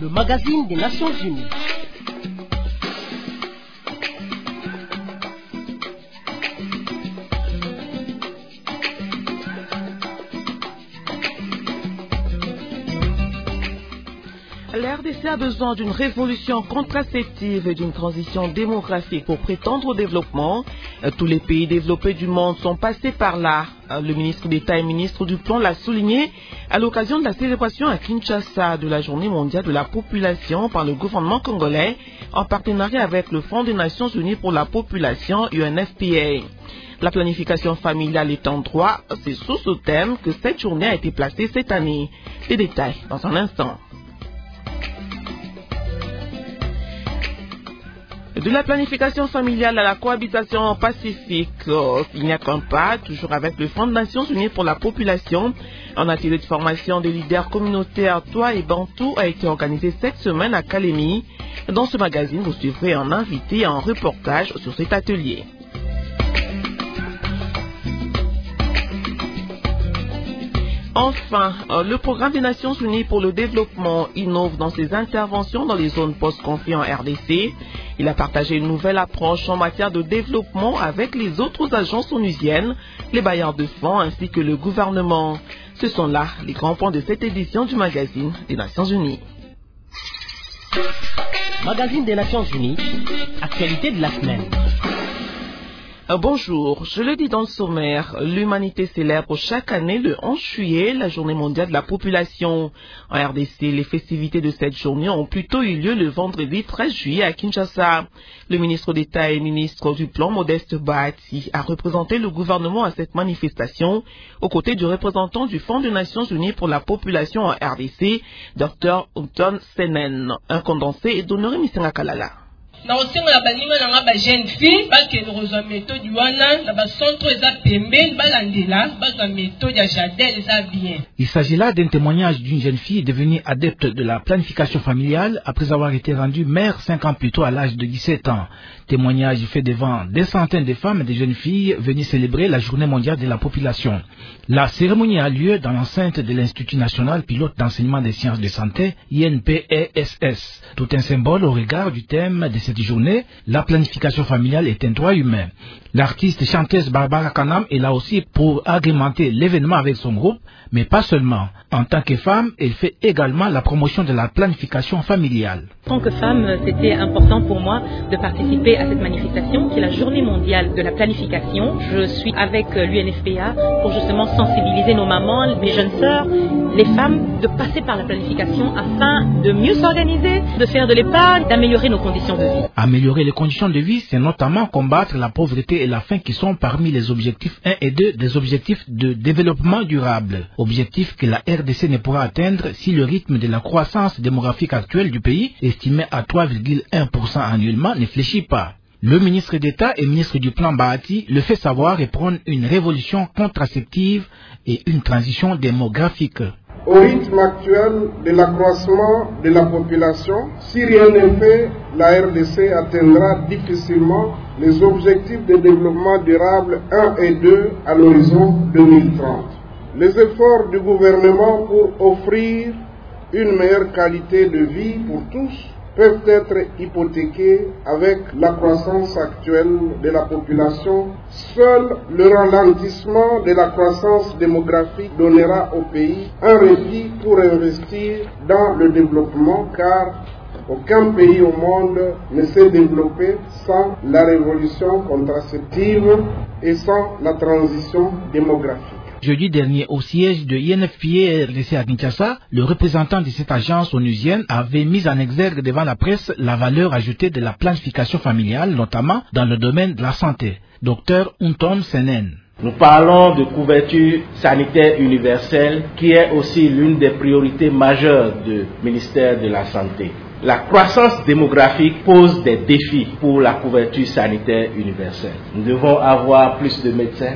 le magazine des Nations Unies. La RDC a besoin d'une révolution contraceptive et d'une transition démographique pour prétendre au développement. Tous les pays développés du monde sont passés par là. Le ministre d'État et ministre du Plan l'a souligné à l'occasion de la célébration à Kinshasa de la Journée mondiale de la population par le gouvernement congolais en partenariat avec le Fonds des Nations Unies pour la population UNFPA. La planification familiale est en droit, c'est sous ce thème que cette journée a été placée cette année. Les détails dans un instant. De la planification familiale à la cohabitation pacifique, il n'y a qu'un pas, toujours avec le Fonds des Nations Unies pour la population. Un atelier de formation des leaders communautaires Toa et Bantou a été organisé cette semaine à Kalemi. Dans ce magazine, vous suivrez un invité et un reportage sur cet atelier. Enfin, le programme des Nations Unies pour le développement innove dans ses interventions dans les zones post-conflit en RDC. Il a partagé une nouvelle approche en matière de développement avec les autres agences onusiennes, les bailleurs de fonds ainsi que le gouvernement. Ce sont là les grands points de cette édition du magazine des Nations Unies. Magazine des Nations Unies, actualité de la semaine. Bonjour, je le dis dans le sommaire, l'humanité célèbre chaque année le 11 juillet la journée mondiale de la population. En RDC, les festivités de cette journée ont plutôt eu lieu le vendredi 13 juillet à Kinshasa. Le ministre d'État et ministre du Plan Modeste Bahati a représenté le gouvernement à cette manifestation aux côtés du représentant du Fonds des Nations Unies pour la population en RDC, Dr Unton Senen. Un condensé est d'Honoré Misenga Kalala. Na osenga ya baninga na ba jeune fille ba ke rozwa méthode wana na ba centre eza pembeni balandela bazwa méthode ya Jadel eza bien. Il s'agit là d'un témoignage d'une jeune fille devenue adepte de la planification familiale après avoir été rendue mère 5 ans plus tôt à l'âge de 17 ans. Témoignage fait devant des centaines de femmes et de jeunes filles venues célébrer la journée mondiale de la population. La cérémonie a lieu dans l'enceinte de l'Institut national pilote d'enseignement des sciences de santé, INPESS. Tout un symbole au regard du thème de cette journée, la planification familiale est un droit humain. L'artiste chanteuse Barbara Kanam est là aussi pour agrémenter l'événement avec son groupe, mais pas seulement. En tant que femme, elle fait également la promotion de la planification familiale. En tant que femme, c'était important pour moi de participer à cette manifestation qui est la journée mondiale de la planification. Je suis avec l'UNFPA pour justement sensibiliser nos mamans, mes jeunes sœurs, les femmes, de passer par la planification afin de mieux s'organiser, de faire de l'épargne, d'améliorer nos conditions de vie. Améliorer les conditions de vie, c'est notamment combattre la pauvreté et la faim qui sont parmi les objectifs 1 et 2 des objectifs de développement durable. Objectifs que la RDC ne pourra atteindre si le rythme de la croissance démographique actuelle du pays, estimé à 3,1% annuellement, ne fléchit pas. Le ministre d'État et ministre du Plan Bahati le fait savoir et prône une révolution contraceptive et une transition démographique. Au rythme actuel de l'accroissement de la population, si rien n'est fait, la RDC atteindra difficilement les objectifs de développement durable 1 et 2 à l'horizon 2030. Les efforts du gouvernement pour offrir une meilleure qualité de vie pour tous peuvent être hypothéqués avec la croissance actuelle de la population. Seul le ralentissement de la croissance démographique donnera au pays un répit pour investir dans le développement, car aucun pays au monde ne s'est développé sans la révolution contraceptive et sans la transition démographique. Jeudi dernier, au siège de INFPA RDC à Kinshasa, le représentant de cette agence onusienne avait mis en exergue devant la presse la valeur ajoutée de la planification familiale, notamment dans le domaine de la santé. Dr Unton Senen. Nous parlons de couverture sanitaire universelle qui est aussi l'une des priorités majeures du ministère de la Santé. La croissance démographique pose des défis pour la couverture sanitaire universelle. Nous devons avoir plus de médecins,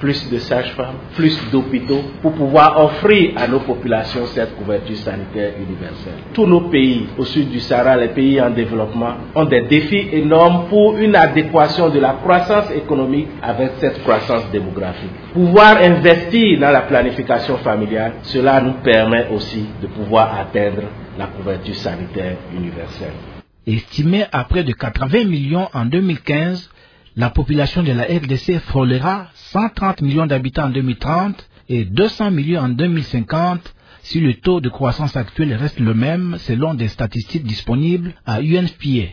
plus de sages-femmes, plus d'hôpitaux pour pouvoir offrir à nos populations cette couverture sanitaire universelle. Tous nos pays au sud du Sahara, les pays en développement, ont des défis énormes pour une adéquation de la croissance économique avec cette croissance démographique. Pouvoir investir dans la planification familiale, cela nous permet aussi de pouvoir atteindre la couverture sanitaire universelle. Estimée à près de 80 millions en 2015, la population de la RDC frôlera 130 millions d'habitants en 2030 et 200 millions en 2050 si le taux de croissance actuel reste le même selon des statistiques disponibles à UNFPA.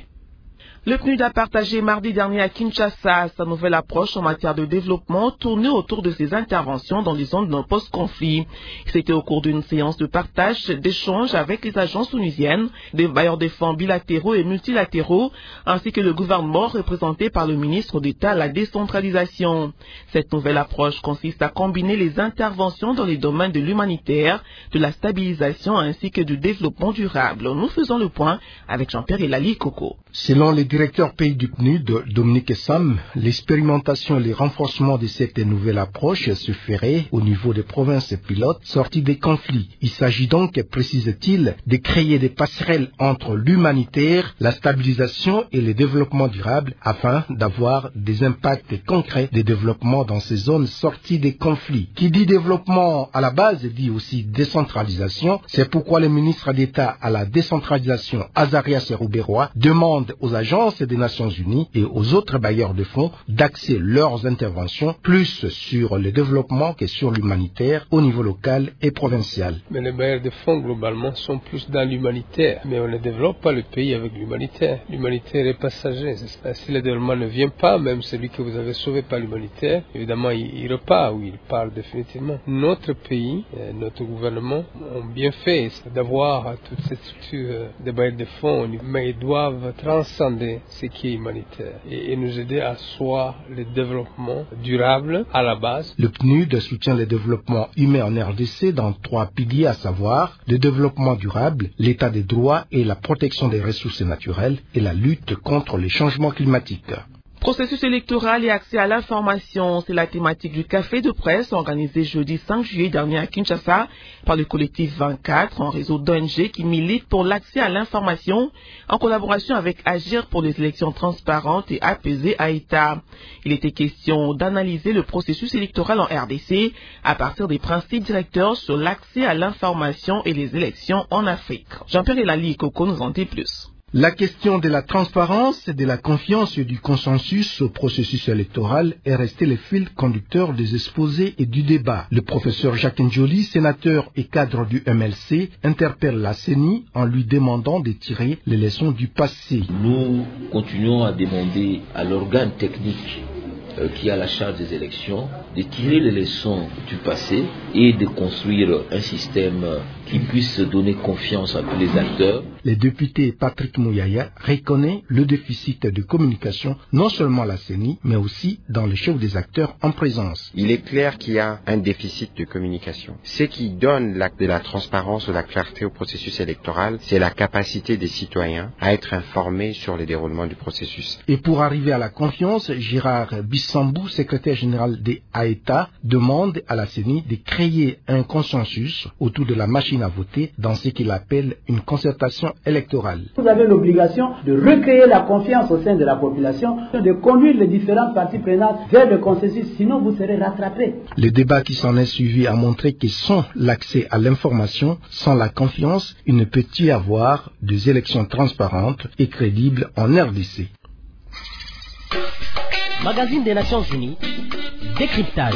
Le PNUD a partagé mardi dernier à Kinshasa sa nouvelle approche en matière de développement tournée autour de ses interventions dans les zones d'un post-conflit. C'était au cours d'une séance de partage d'échanges avec les agences onusiennes, des bailleurs de fonds bilatéraux et multilatéraux, ainsi que le gouvernement représenté par le ministre d'État à la décentralisation. Cette nouvelle approche consiste à combiner les interventions dans les domaines de l'humanitaire, de la stabilisation ainsi que du développement durable. Nous faisons le point avec Jean-Pierre Elali Koko. Selon les directeurs pays du PNUD, Dominique Sam, l'expérimentation et le renforcement de cette nouvelle approche se ferait au niveau des provinces pilotes sorties des conflits. Il s'agit donc, précise-t-il, de créer des passerelles entre l'humanitaire, la stabilisation et le développement durable afin d'avoir des impacts concrets de développement dans ces zones sorties des conflits. Qui dit développement à la base dit aussi décentralisation. C'est pourquoi le ministre d'État à la décentralisation, Azarias Rouberois, demande aux agences des Nations Unies et aux autres bailleurs de fonds d'axer leurs interventions plus sur le développement que sur l'humanitaire au niveau local et provincial. Mais les bailleurs de fonds globalement sont plus dans l'humanitaire, mais on ne développe pas le pays avec l'humanitaire. L'humanitaire est passager. Si le développement ne vient pas, même celui que vous avez sauvé par l'humanitaire, évidemment il repart ou il part définitivement. Notre pays, notre gouvernement ont bien fait d'avoir toute cette structure des bailleurs de fonds, mais ils doivent transcender ce qui est humanitaire et nous aider à asseoir le développement durable à la base. Le PNUD soutient le développement humain en RDC dans 3 piliers, à savoir le développement durable, l'état des droits et la protection des ressources naturelles et la lutte contre les changements climatiques. Processus électoral et accès à l'information, c'est la thématique du café de presse organisé jeudi 5 juillet dernier à Kinshasa par le collectif 24, un réseau d'ONG qui milite pour l'accès à l'information en collaboration avec Agir pour les élections transparentes et apaisées à État. Il était question d'analyser le processus électoral en RDC à partir des principes directeurs sur l'accès à l'information et les élections en Afrique. Jean-Pierre Elali Koko nous en dit plus. La question de la transparence, de la confiance et du consensus au processus électoral est resté le fil conducteur des exposés et du débat. Le professeur Jacques Njoli, sénateur et cadre du MLC, interpelle la CENI en lui demandant de tirer les leçons du passé. Nous continuons à demander à l'organe technique qui a la charge des élections de tirer les leçons du passé et de construire un système qui puisse donner confiance à tous les acteurs. Le député Patrick Mouyaya reconnaît le déficit de communication, non seulement à la CENI, mais aussi dans les chefs des acteurs en présence. Il est clair qu'il y a un déficit de communication. Ce qui donne de la transparence ou de la clarté au processus électoral, c'est la capacité des citoyens à être informés sur le déroulement du processus. Et pour arriver à la confiance, Gérard Bissambou, secrétaire général des AETA, demande à la CENI de créer un consensus autour de la machine à voter dans ce qu'il appelle une concertation électorale. Vous avez l'obligation de recréer la confiance au sein de la population, de conduire les différentes parties prenantes vers le consensus, sinon vous serez rattrapés. Le débat qui s'en est suivi a montré que sans l'accès à l'information, sans la confiance, il ne peut y avoir des élections transparentes et crédibles en RDC. Magazine des Nations Unies, décryptage.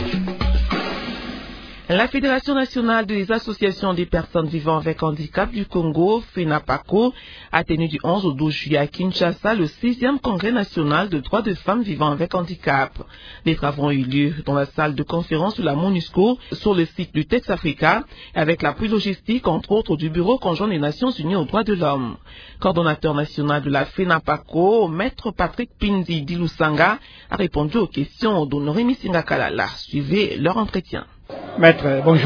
La Fédération nationale des associations des personnes vivant avec handicap du Congo, FENAPACO, a tenu du 11 au 12 juillet à Kinshasa le 6e congrès national de droits de femmes vivant avec handicap. Les travaux ont eu lieu dans la salle de conférence de la MONUSCO sur le site du Tex Africa avec l'appui logistique entre autres du Bureau conjoint des Nations Unies aux droits de l'homme. Coordonnateur national de la FENAPACO, Maître Patrick Pinzi Dilusanga a répondu aux questions d'Honoré Missinga Kalala. Suivez leur entretien. Maître, bonjour.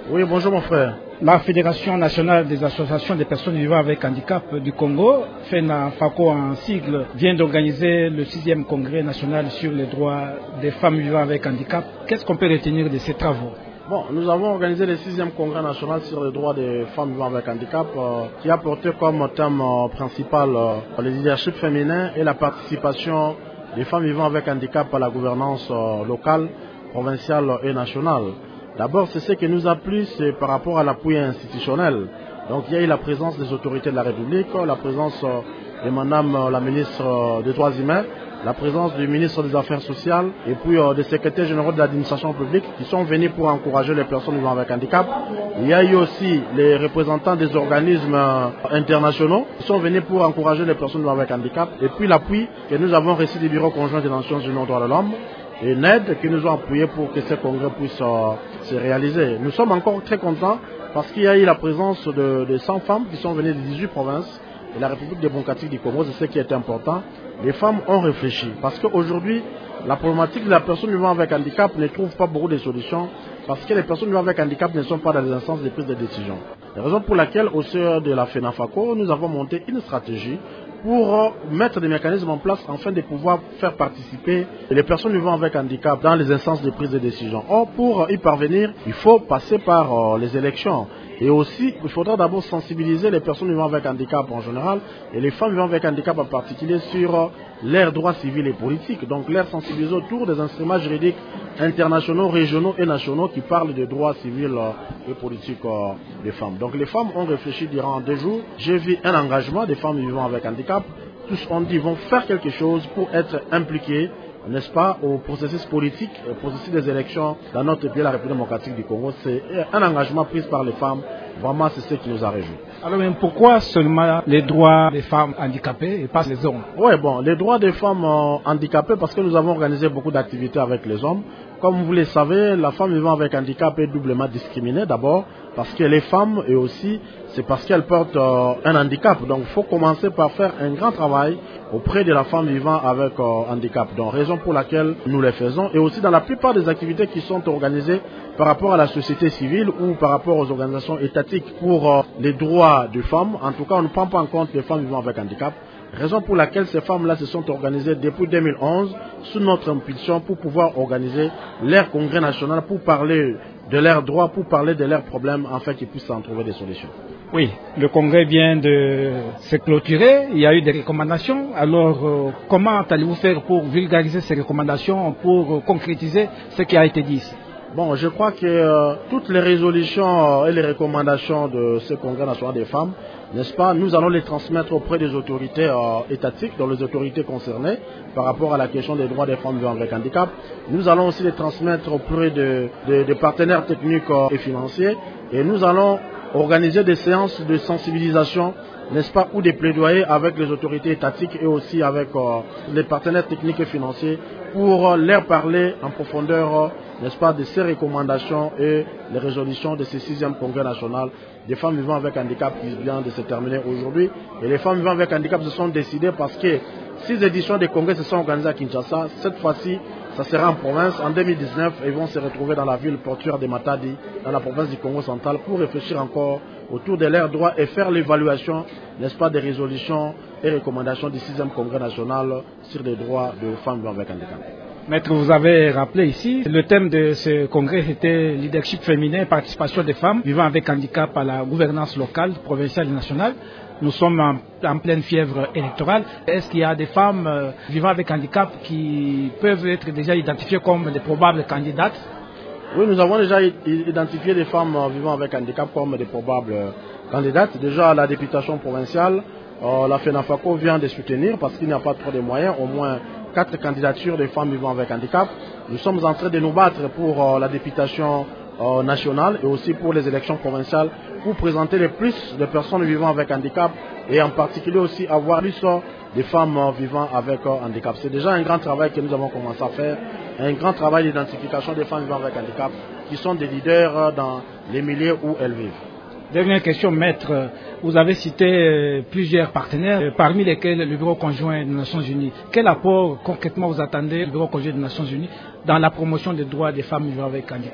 Oui, bonjour mon frère. La Fédération nationale des associations des personnes vivant avec handicap du Congo, FENAFACO en sigle, vient d'organiser le 6e congrès national sur les droits des femmes vivant avec handicap. Qu'est-ce qu'on peut retenir de ces travaux? Bon, nous avons organisé le 6e congrès national sur les droits des femmes vivant avec handicap qui a porté comme thème principal le leadership féminin et la participation des femmes vivant avec handicap à la gouvernance locale, provinciale et nationale. D'abord, c'est ce qui nous a plu, c'est par rapport à l'appui institutionnel. Donc il y a eu la présence des autorités de la République, la présence de Madame la ministre des Droits humains, la présence du ministre des Affaires sociales et puis des secrétaires généraux de l'administration publique qui sont venus pour encourager les personnes vivant avec handicap. Il y a eu aussi les représentants des organismes internationaux qui sont venus pour encourager les personnes vivant avec handicap. Et puis l'appui que nous avons reçu du Bureau conjoint des Nations Unies aux droits de l'homme et NED qui nous ont appuyés pour que ce congrès puisse se réaliser. Nous sommes encore très contents parce qu'il y a eu la présence de 100 femmes qui sont venues de 18 provinces et la République démocratique du Congo, c'est ce qui est important. Les femmes ont réfléchi parce qu'aujourd'hui, la problématique de la personne vivant avec handicap ne trouve pas beaucoup de solutions parce que les personnes vivant avec handicap ne sont pas dans les instances de prise de décision. C'est la raison pour laquelle, au sein de la FENAFACO, nous avons monté une stratégie pour mettre des mécanismes en place afin de pouvoir faire participer les personnes vivant avec handicap dans les instances de prise de décision. Or, pour y parvenir, il faut passer par les élections. Et aussi, il faudra d'abord sensibiliser les personnes vivant avec handicap en général et les femmes vivant avec handicap en particulier sur leurs droits civils et politiques. Donc, les sensibiliser autour des instruments juridiques internationaux, régionaux et nationaux qui parlent des droits civils et politiques des femmes. Donc, les femmes ont réfléchi durant 2 jours. J'ai vu un engagement des femmes vivant avec handicap. Tous ont dit qu'ils vont faire quelque chose pour être impliqués, n'est-ce pas, au processus politique, au processus des élections dans notre pays, la République démocratique du Congo. C'est un engagement pris par les femmes. Vraiment, c'est ce qui nous a réjouis. Alors, mais pourquoi seulement les droits des femmes handicapées et pas les hommes? Oui, bon, les droits des femmes handicapées, parce que nous avons organisé beaucoup d'activités avec les hommes. Comme vous le savez, la femme vivant avec handicap est doublement discriminée. D'abord, parce qu'elle est femme et aussi, c'est parce qu'elle porte un handicap. Donc, il faut commencer par faire un grand travail auprès de la femme vivant avec handicap. Donc, raison pour laquelle nous le faisons. Et aussi dans la plupart des activités qui sont organisées par rapport à la société civile ou par rapport aux organisations étatiques pour les droits des femmes. En tout cas, on ne prend pas en compte les femmes vivant avec handicap. Raison pour laquelle ces femmes-là se sont organisées depuis 2011 sous notre impulsion pour pouvoir organiser leur congrès national pour parler de leurs droits, pour parler de leurs problèmes, afin qu'ils puissent en trouver des solutions. Oui, le congrès vient de se clôturer, il y a eu des recommandations. Alors, comment allez-vous faire pour vulgariser ces recommandations, pour concrétiser ce qui a été dit ici? Bon, je crois que toutes les résolutions et les recommandations de ce congrès national des femmes, n'est-ce pas, nous allons les transmettre auprès des autorités étatiques, dans les autorités concernées, par rapport à la question des droits des femmes vivant avec handicap. Nous allons aussi les transmettre auprès des partenaires techniques et financiers. Et nous allons organiser des séances de sensibilisation, n'est-ce pas, ou des plaidoyers avec les autorités étatiques et aussi avec les partenaires techniques et financiers pour leur parler en profondeur, n'est-ce pas, de ces recommandations et les résolutions de ce 6e congrès national des femmes vivant avec handicap qui vient de se terminer aujourd'hui. Et les femmes vivant avec handicap se sont décidées parce que 6 éditions des congrès se sont organisées à Kinshasa. Cette fois-ci, ça sera en province. En 2019, ils vont se retrouver dans la ville portuaire de Matadi, dans la province du Congo central, pour réfléchir encore autour de leurs droits et faire l'évaluation, n'est-ce pas, des résolutions et recommandations du 6e congrès national sur les droits des femmes vivant avec handicap. Maître, vous avez rappelé ici, le thème de ce congrès était leadership féminin, participation des femmes vivant avec handicap à la gouvernance locale, provinciale et nationale. Nous sommes en pleine fièvre électorale. Est-ce qu'il y a des femmes vivant avec handicap qui peuvent être déjà identifiées comme des probables candidates? Oui, nous avons déjà identifié des femmes vivant avec handicap comme des probables candidates. Déjà à la députation provinciale, la FENAFACO vient de soutenir parce qu'il n'y a pas trop de moyens, au moins 4 candidatures de femmes vivant avec handicap. Nous sommes en train de nous battre pour la députation nationale et aussi pour les élections provinciales pour présenter le plus de personnes vivant avec handicap et en particulier aussi avoir plus de femmes vivant avec handicap. C'est déjà un grand travail que nous avons commencé à faire, un grand travail d'identification des femmes vivant avec handicap qui sont des leaders dans les milieux où elles vivent. Dernière question, maître. Vous avez cité plusieurs partenaires, parmi lesquels le Bureau conjoint des Nations Unies. Quel apport concrètement vous attendez du Bureau conjoint des Nations Unies dans la promotion des droits des femmes vivant avec handicap?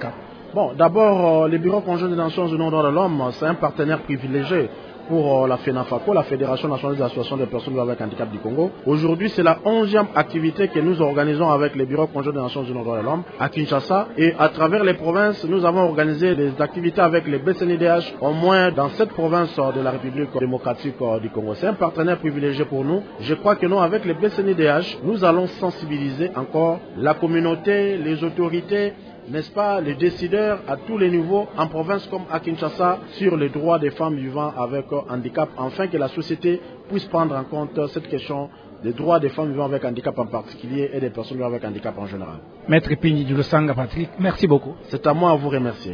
Bon, d'abord, le Bureau conjoint des Nations Unies aux droits de l'homme, c'est un partenaire privilégié pour la FENAFACO, la Fédération nationale des associations des personnes avec handicap du Congo. Aujourd'hui, c'est la 11e activité que nous organisons avec le Bureau conjoint des Nations Unies aux droits de l'homme à Kinshasa. Et à travers les provinces, nous avons organisé des activités avec les BCNDH, au moins dans 7 provinces de la République démocratique du Congo. C'est un partenaire privilégié pour nous. Je crois que nous, avec les BCNDH, nous allons sensibiliser encore la communauté, les autorités, n'est-ce pas, les décideurs à tous les niveaux, en province comme à Kinshasa, sur les droits des femmes vivant avec handicap, afin que la société puisse prendre en compte cette question des droits des femmes vivant avec handicap en particulier et des personnes vivant avec handicap en général. Maître Pini du Losanga Patrick, merci beaucoup. C'est à moi à vous remercier.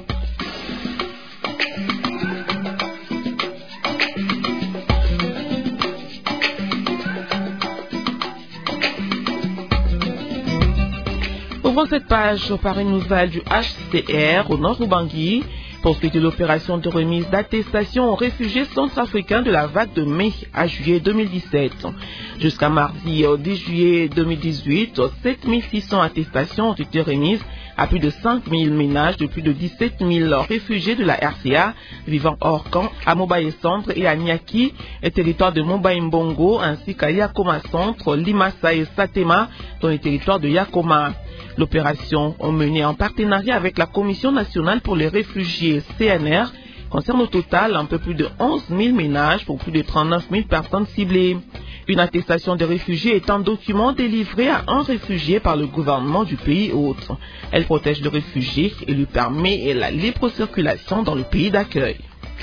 Ouvrons cette page par une nouvelle du HCR au nord Ubangui. Poursuite de l'opération de remise d'attestation aux réfugiés centrafricains de la vague de mai à juillet 2017. Jusqu'à mardi 10 juillet 2018, 7600 attestations ont été remises à plus de 5000 ménages de plus de 17 000 réfugiés de la RCA vivant hors camp à Mobaye Centre et à Niaki, et territoire de Mobaye Mbongo, ainsi qu'à Yakoma Centre, Limasa et Satema, dans les territoires de Yakoma. L'opération menée en partenariat avec la Commission nationale pour les réfugiés CNR concerne au total un peu plus de 11 000 ménages pour plus de 39 000 personnes ciblées. Une attestation de réfugiés est un document délivré à un réfugié par le gouvernement du pays hôte. Elle protège le réfugié et lui permet la libre circulation dans le pays d'accueil.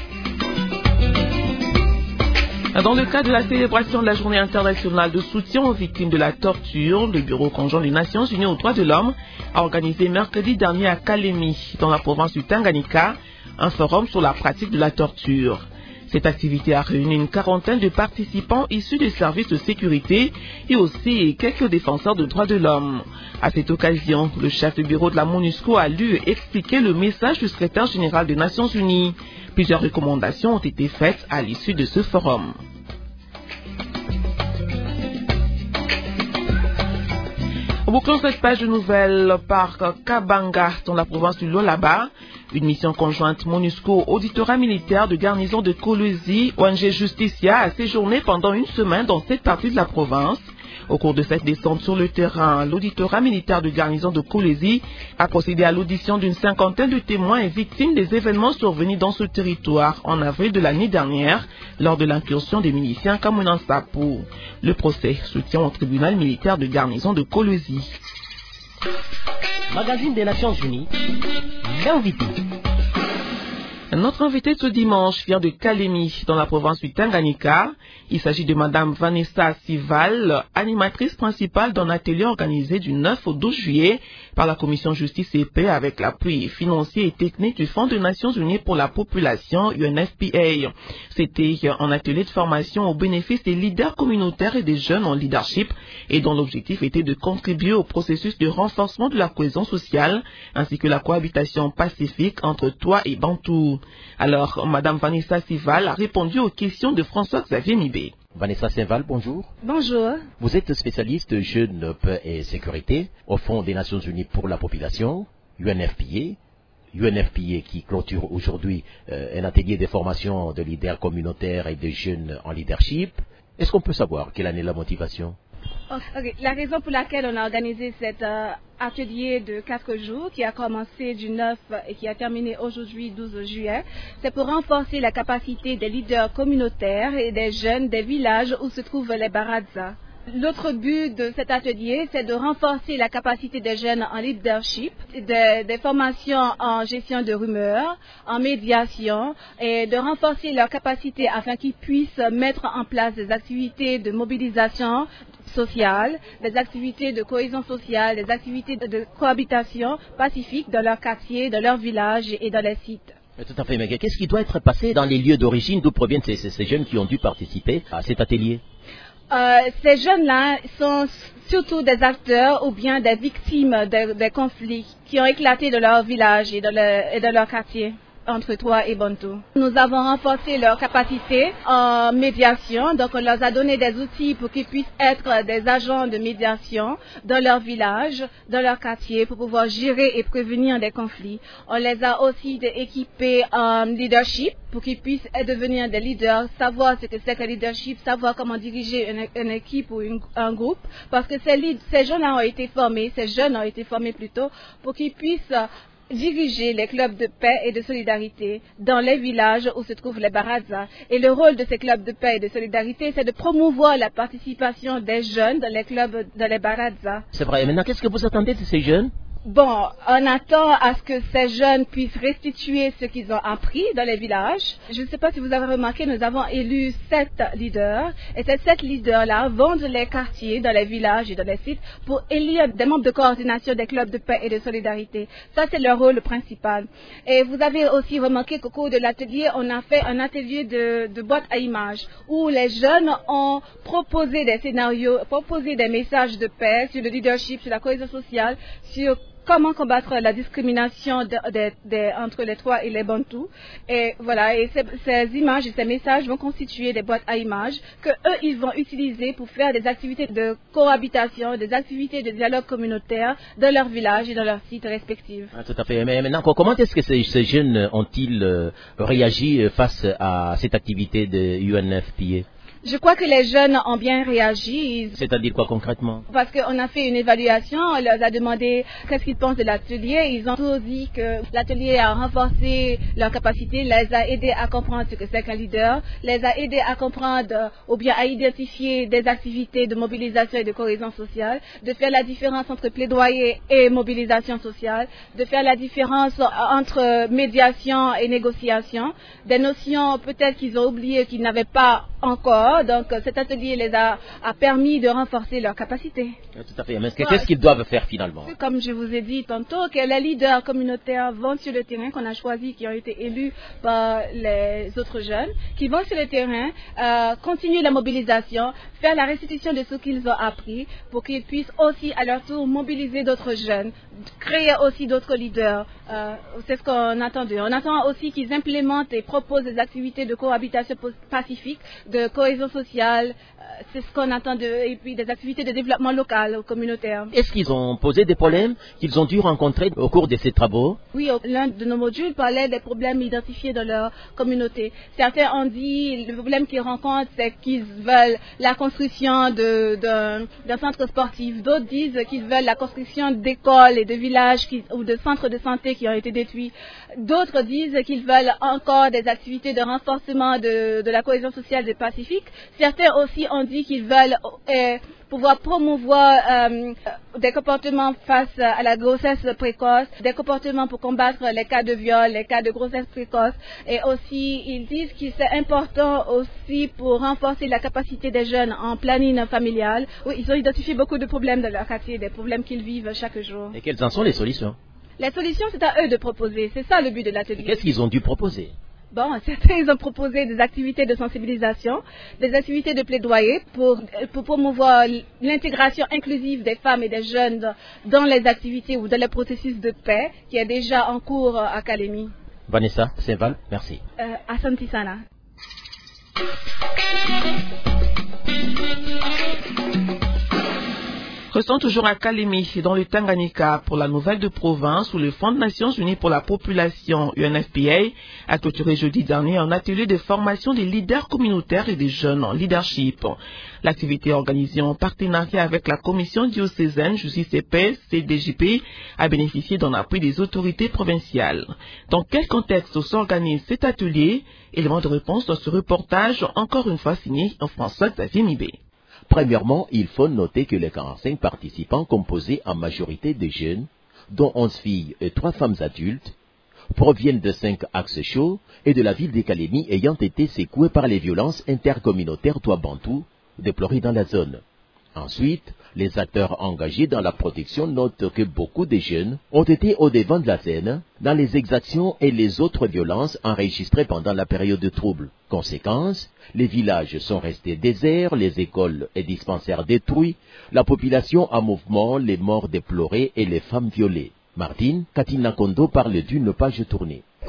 Dans le cadre de la célébration de la Journée internationale de soutien aux victimes de la torture, le Bureau conjoint des Nations Unies aux droits de l'homme a organisé mercredi dernier à Kalemi, dans la province du Tanganyika, un forum sur la pratique de la torture. Cette activité a réuni une quarantaine de participants issus des services de sécurité et aussi quelques défenseurs de droits de l'homme. À cette occasion, le chef du bureau de la MONUSCO a lu et expliqué le message du secrétaire général des Nations Unies. Plusieurs recommandations ont été faites à l'issue de ce forum. Bouclons cette page de nouvelles par Kabanga, dans la province du Lualaba. Une mission conjointe MONUSCO auditorat militaire de garnison de Kolwezi, ONG Justicia, a séjourné pendant une semaine dans cette partie de la province. Au cours de cette descente sur le terrain, l'auditorat militaire de garnison de Kolwezi a procédé à l'audition d'une cinquantaine de témoins et victimes des événements survenus dans ce territoire en avril de l'année dernière lors de l'incursion des miliciens Kamunan-Sapu. Le procès se tient au tribunal militaire de garnison de Kolwezi. Magazine des Nations Unies, l'invité. Notre invité ce dimanche vient de Kalemi, dans la province du Tanganyika. Il s'agit de Madame Vanessa Sival, animatrice principale d'un atelier organisé du 9 au 12 juillet par la Commission Justice et Paix avec l'appui financier et technique du Fonds des Nations Unies pour la population, UNFPA. C'était un atelier de formation au bénéfice des leaders communautaires et des jeunes en leadership et dont l'objectif était de contribuer au processus de renforcement de la cohésion sociale ainsi que la cohabitation pacifique entre Twa et Bantou. Alors, Madame Vanessa Sival a répondu aux questions de François-Xavier Mibé. Vanessa Sival, bonjour. Bonjour. Vous êtes spécialiste jeunes, paix et sécurité au Fonds des Nations Unies pour la population, UNFPA qui clôture aujourd'hui un atelier de formation de leaders communautaires et de jeunes en leadership. Est-ce qu'on peut savoir quelle en est la motivation? Okay. La raison pour laquelle on a organisé cet atelier de 4 jours qui a commencé du 9 et qui a terminé aujourd'hui 12 juillet, c'est pour renforcer la capacité des leaders communautaires et des jeunes des villages où se trouvent les Baradza. L'autre but de cet atelier, c'est de renforcer la capacité des jeunes en leadership, des formations en gestion de rumeurs, en médiation et de renforcer leur capacité afin qu'ils puissent mettre en place des activités de mobilisation sociale, des activités de cohésion sociale, des activités de cohabitation pacifique dans leur quartier, dans leur village et dans les sites. Tout à fait, mais qu'est-ce qui doit être passé dans les lieux d'origine d'où proviennent ces jeunes qui ont dû participer à cet atelier? Ces jeunes-là sont surtout des acteurs ou bien des victimes des conflits qui ont éclaté dans leur village et dans leur quartier. entre Twa et Bantou. Nous avons renforcé leurs capacités en médiation, donc on leur a donné des outils pour qu'ils puissent être des agents de médiation dans leur village, dans leur quartier, pour pouvoir gérer et prévenir des conflits. On les a aussi équipés en leadership pour qu'ils puissent devenir des leaders, savoir ce que c'est que le leadership, savoir comment diriger une équipe ou un groupe, parce que ces jeunes ont été formés plutôt pour qu'ils puissent diriger les clubs de paix et de solidarité dans les villages où se trouvent les Baraza. Et le rôle de ces clubs de paix et de solidarité, c'est de promouvoir la participation des jeunes dans les clubs, dans les Baraza. C'est vrai. Et maintenant, qu'est-ce que vous attendez de ces jeunes? Bon, on attend à ce que ces jeunes puissent restituer ce qu'ils ont appris dans les villages. Je ne sais pas si vous avez remarqué, nous avons élu 7 leaders. Et ces 7 leaders-là vont dans les quartiers, dans les villages et dans les sites pour élire des membres de coordination des clubs de paix et de solidarité. Ça, c'est leur rôle principal. Et vous avez aussi remarqué qu'au cours de l'atelier, on a fait un atelier de boîte à images où les jeunes ont proposé des scénarios, proposé des messages de paix sur le leadership, sur la cohésion sociale, sur comment combattre la discrimination entre les Twa et les Bantous. Et voilà, et ces images et ces messages vont constituer des boîtes à images que eux, ils vont utiliser pour faire des activités de cohabitation, des activités de dialogue communautaire dans leur village et dans leurs sites respectifs. Ah, tout à fait. Mais maintenant, comment est-ce que ces jeunes ont-ils réagi face à cette activité de UNFPA? Je crois que les jeunes ont bien réagi. C'est-à-dire quoi concrètement? Parce qu'on a fait une évaluation, on leur a demandé qu'est-ce qu'ils pensent de l'atelier. Ils ont tous dit que l'atelier a renforcé leur capacité, les a aidés à comprendre ce que c'est qu'un leader, les a aidés à comprendre ou bien à identifier des activités de mobilisation et de cohésion sociale, de faire la différence entre plaidoyer et mobilisation sociale, de faire la différence entre médiation et négociation, des notions peut-être qu'ils ont oubliées, qu'ils n'avaient pas encore. Donc cet atelier les a permis de renforcer leurs capacités. Tout à fait. Mais qu'est-ce qu'ils doivent faire finalement? Comme je vous ai dit tantôt, que les leaders communautaires vont sur le terrain, qu'on a choisi, qui ont été élus par les autres jeunes, qui vont sur le terrain, continuer la mobilisation, faire la restitution de ce qu'ils ont appris, pour qu'ils puissent aussi à leur tour mobiliser d'autres jeunes, créer aussi d'autres leaders. C'est ce qu'on attend d'eux. On attend aussi qu'ils implémentent et proposent des activités de cohabitation pacifique, de cohésion sociale, c'est ce qu'on attend d'eux, et puis des activités de développement local, communautaire. Est-ce qu'ils ont posé des problèmes qu'ils ont dû rencontrer au cours de ces travaux? Oui, l'un de nos modules parlait des problèmes identifiés dans leur communauté. Certains ont dit le problème qu'ils rencontrent, c'est qu'ils veulent la construction d'un centre sportif. D'autres disent qu'ils veulent la construction d'écoles et de villages ou de centres de santé qui ont été détruits. D'autres disent qu'ils veulent encore des activités de renforcement de la cohésion sociale du Pacifique. Certains aussi ont dit qu'ils veulent pouvoir promouvoir des comportements face à la grossesse précoce, des comportements pour combattre les cas de viol, les cas de grossesse précoce. Et aussi, ils disent que c'est important aussi pour renforcer la capacité des jeunes en planning familial. Oui, ils ont identifié beaucoup de problèmes dans leur quartier, des problèmes qu'ils vivent chaque jour. Et quelles en sont les solutions? Les solutions, c'est à eux de proposer. C'est ça le but de l'atelier. Qu'est-ce qu'ils ont dû proposer? Bon, certains, ils ont proposé des activités de sensibilisation, des activités de plaidoyer pour promouvoir l'intégration inclusive des femmes et des jeunes dans les activités ou dans les processus de paix qui est déjà en cours à Kalemi. Vanessa Saint-Val, merci. Asante sana. Restons toujours à Kalemi, dans le Tanganyika, pour la nouvelle de province où le Fonds des Nations Unies pour la population, UNFPA, a clôturé jeudi dernier un atelier de formation des leaders communautaires et des jeunes en leadership. L'activité organisée en partenariat avec la Commission diocésaine Justice et Paix, CDJP, a bénéficié d'un appui des autorités provinciales. Dans quel contexte s'organise cet atelier? Élément de réponse dans ce reportage, encore une fois signé en François-Xavier Mibé. Premièrement, il faut noter que les 45 participants, composés en majorité de jeunes, dont 11 filles et 3 femmes adultes, proviennent de 5 axes chauds et de la ville de Kalemi ayant été secoués par les violences intercommunautaires Twa-Bantou déplorées dans la zone. Ensuite, les acteurs engagés dans la protection notent que beaucoup de jeunes ont été au devant de la scène dans les exactions et les autres violences enregistrées pendant la période de trouble. Conséquence, les villages sont restés déserts, les écoles et dispensaires détruits, la population en mouvement, les morts déplorés et les femmes violées. Martine Katina Kondo parle d'une page tournée.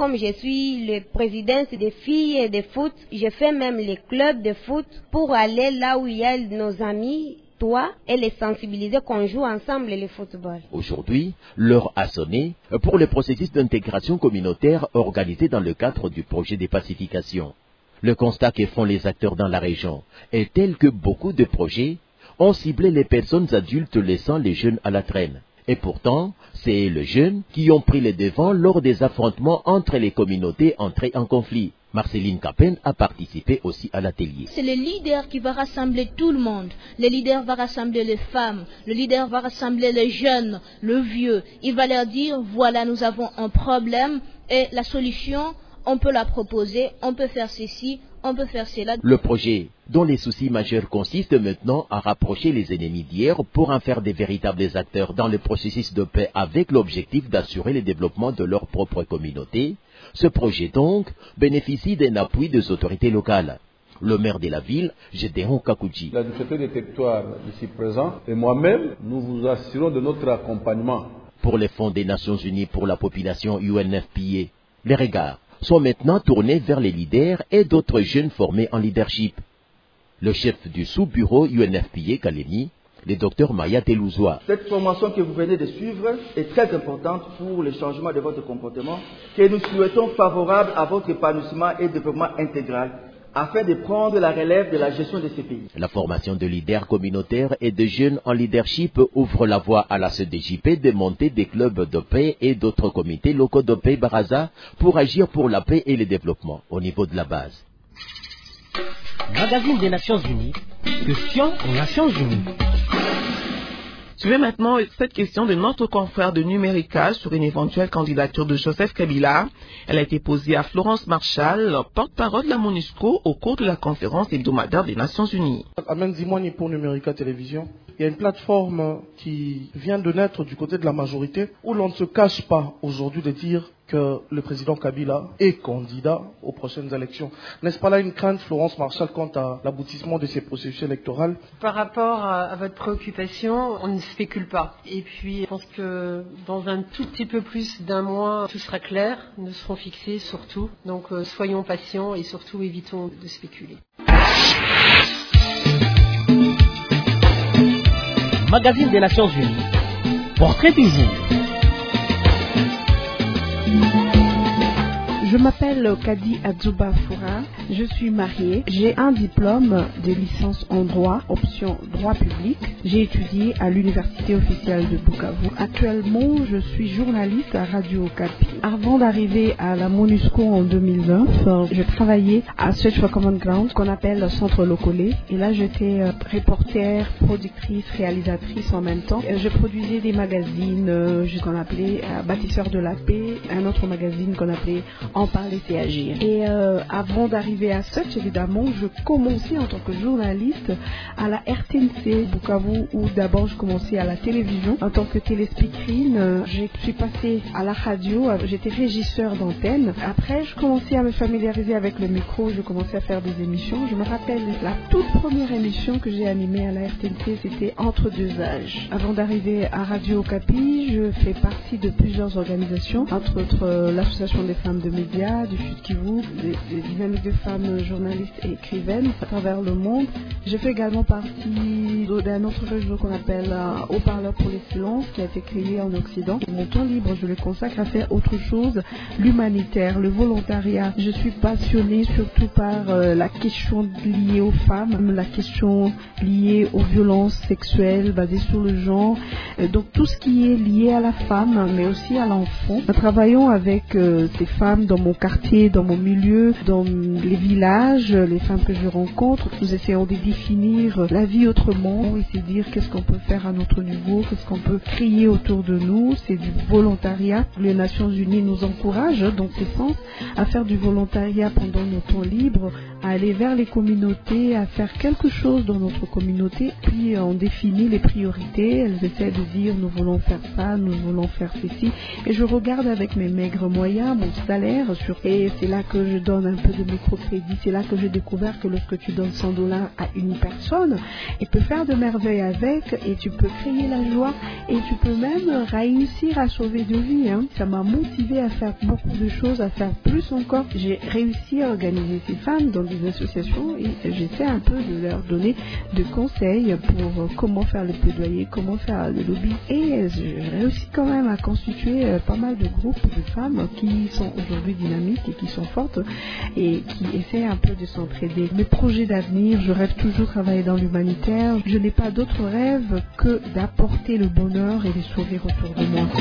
comme je suis le président des filles de foot, je fais même les clubs de foot pour aller là où il y a nos amis, toi, et les sensibiliser qu'on joue ensemble le football. Aujourd'hui, l'heure a sonné pour le processus d'intégration communautaire organisé dans le cadre du projet de pacification. Le constat que font les acteurs dans la région est tel que beaucoup de projets ont ciblé les personnes adultes laissant les jeunes à la traîne. Et pourtant, c'est les jeunes qui ont pris le devant lors des affrontements entre les communautés entrées en conflit. Marceline Capen a participé aussi à l'atelier. C'est le leader qui va rassembler tout le monde. Le leader va rassembler les femmes, le leader va rassembler les jeunes, le vieux. Il va leur dire, voilà, nous avons un problème et la solution, on peut la proposer, on peut faire ceci, on peut faire cela. Le projet, dont les soucis majeurs consistent maintenant à rapprocher les ennemis d'hier pour en faire des véritables acteurs dans le processus de paix avec l'objectif d'assurer le développement de leur propre communauté, ce projet donc bénéficie d'un appui des autorités locales. Le maire de la ville, Gédéon Kakouji. La difficulté des territoires ici présents et moi-même, nous vous assurons de notre accompagnement. Pour les fonds des Nations Unies pour la population UNFPA, les regards sont maintenant tournés vers les leaders et d'autres jeunes formés en leadership. Le chef du sous-bureau UNFPA Kalemi, le docteur Maya Telouzoua. Cette formation que vous venez de suivre est très importante pour le changement de votre comportement que nous souhaitons favorable à votre épanouissement et développement intégral afin de prendre la relève de la gestion de ces pays. La formation de leaders communautaires et de jeunes en leadership ouvre la voie à la CDJP de monter des clubs de paix et d'autres comités locaux de paix Baraza pour agir pour la paix et le développement au niveau de la base. Magazine des Nations Unies, question aux Nations Unies. Suivez maintenant cette question de notre confrère de Numérica sur une éventuelle candidature de Joseph Kabila. Elle a été posée à Florence Marshall, porte-parole de la MONUSCO, au cours de la conférence hebdomadaire des Nations Unies. Amen Zimwani pour Numérica Télévision. Il y a une plateforme qui vient de naître du côté de la majorité où l'on ne se cache pas aujourd'hui de dire que le président Kabila est candidat aux prochaines élections. N'est-ce pas là une crainte, Florence Marshall, quant à l'aboutissement de ces processus électoraux? Par rapport à votre préoccupation, on ne spécule pas. Et puis, je pense que dans un tout petit peu plus d'un mois, tout sera clair, nous serons fixés surtout. Donc, soyons patients et surtout évitons de spéculer. Magazine des Nations Unies. Portrait du jour. Je m'appelle Kadi Adzouba Foura, je suis mariée, j'ai un diplôme de licence en droit, option droit public. J'ai étudié à l'université officielle de Bukavu. Actuellement, je suis journaliste à Radio Okapi. Avant d'arriver à la MONUSCO en 2020, je travaillais à Search for Common Ground, qu'on appelle Centre Locolé. Et là, j'étais reporter, productrice, réalisatrice en même temps. Je produisais des magazines qu'on appelait Bâtisseurs de la paix, un autre magazine qu'on appelait En parler, c'est agir. Et avant d'arriver à Search, évidemment, je commençais en tant que journaliste à la RTNC Bukavu, où d'abord je commençais à la télévision en tant que téléspeakerine. Je suis passée à la radio, j'étais régisseur d'antenne. Après, je commençais à me familiariser avec le micro, je commençais à faire des émissions. Je me rappelle la toute première émission que j'ai animée à la RTNC, c'était Entre deux âges. Avant d'arriver à Radio Okapi, je fais partie de plusieurs organisations, entre autres l'association des femmes de médias du Sud Kivu, des dynamiques de femmes journalistes et écrivaines à travers le monde. Je fais également partie d'un autre réseau qu'on appelle Haut-Parleur pour les silences, qui a été créé en Occident. Mon temps libre, je le consacre à faire autre chose, l'humanitaire, le volontariat. Je suis passionnée surtout par la question liée aux femmes, la question liée aux violences sexuelles basées sur le genre, donc tout ce qui est lié à la femme, mais aussi à l'enfant. Nous travaillons avec ces femmes dans mon quartier, dans mon milieu, dans les villages, les femmes que je rencontre. Nous essayons de définir la vie autrement, et c'est dire qu'est-ce qu'on peut faire à notre niveau, qu'est-ce qu'on peut créer autour de nous. C'est du volontariat. Les Nations Unies nous encouragent dans ce sens à faire du volontariat pendant nos temps libres, à aller vers les communautés, à faire quelque chose dans notre communauté. Puis on définit les priorités, elles essaient de dire nous voulons faire ça, nous voulons faire ceci. Et je regarde avec mes maigres moyens, mon salaire, et c'est là que je donne un peu de microcrédit. C'est là que j'ai découvert que lorsque tu donnes $100 à une personne, elle peut faire de merveilles avec, et tu peux créer la joie, et tu peux même réussir à sauver des vies. Ça m'a motivé à faire beaucoup de choses, à faire plus encore. J'ai réussi à organiser ces femmes dans des associations et j'essaie un peu de leur donner des conseils pour comment faire le plaidoyer, comment faire le lobby. Et je réussis quand même à constituer pas mal de groupes de femmes qui sont aujourd'hui dynamiques et qui sont fortes et qui essaient un peu de s'entraider. Mes projets d'avenir, je rêve toujours de travailler dans l'humanitaire. Je n'ai pas d'autre rêve que d'apporter le bonheur et les sourires autour de moi.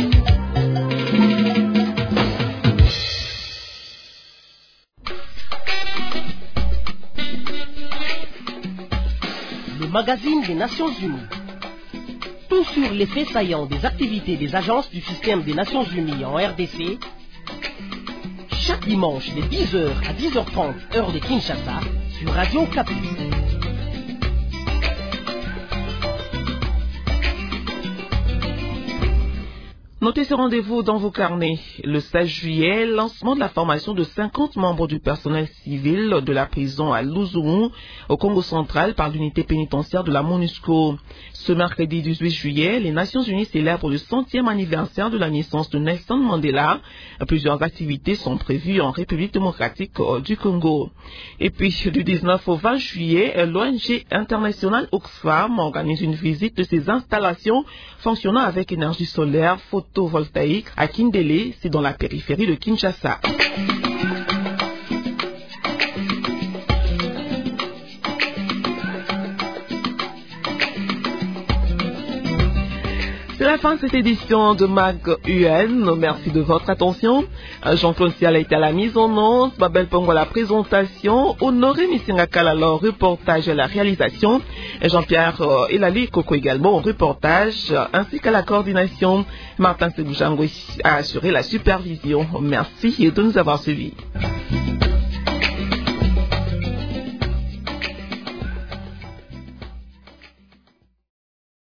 Le magazine des Nations Unies. Tout sur les faits saillants des activités des agences du système des Nations Unies en RDC. Chaque dimanche de 10h à 10h30 heure de Kinshasa sur Radio Okapi. Notez ce rendez-vous dans vos carnets. Le 16 juillet, lancement de la formation de 50 membres du personnel civil de la prison à Louzoumou, au Congo central, par l'unité pénitentiaire de la MONUSCO. Ce mercredi 18 juillet, les Nations Unies célèbrent le 100e anniversaire de la naissance de Nelson Mandela. Plusieurs activités sont prévues en République démocratique du Congo. Et puis, du 19 au 20 juillet, l'ONG internationale Oxfam organise une visite de ses installations fonctionnant avec énergie solaire, photovoltaïque à Kindélé, c'est dans la périphérie de Kinshasa. C'est la fin de cette édition de Mag UN. Merci de votre attention. Jean-Claude Sial a été à la mise en onde, Babel Pongo à la présentation, Honoré Missingakala au reportage et à la réalisation, et Jean-Pierre Elali Koko également au reportage, ainsi qu'à la coordination. Martin Seboujango a assuré la supervision. Merci de nous avoir suivis.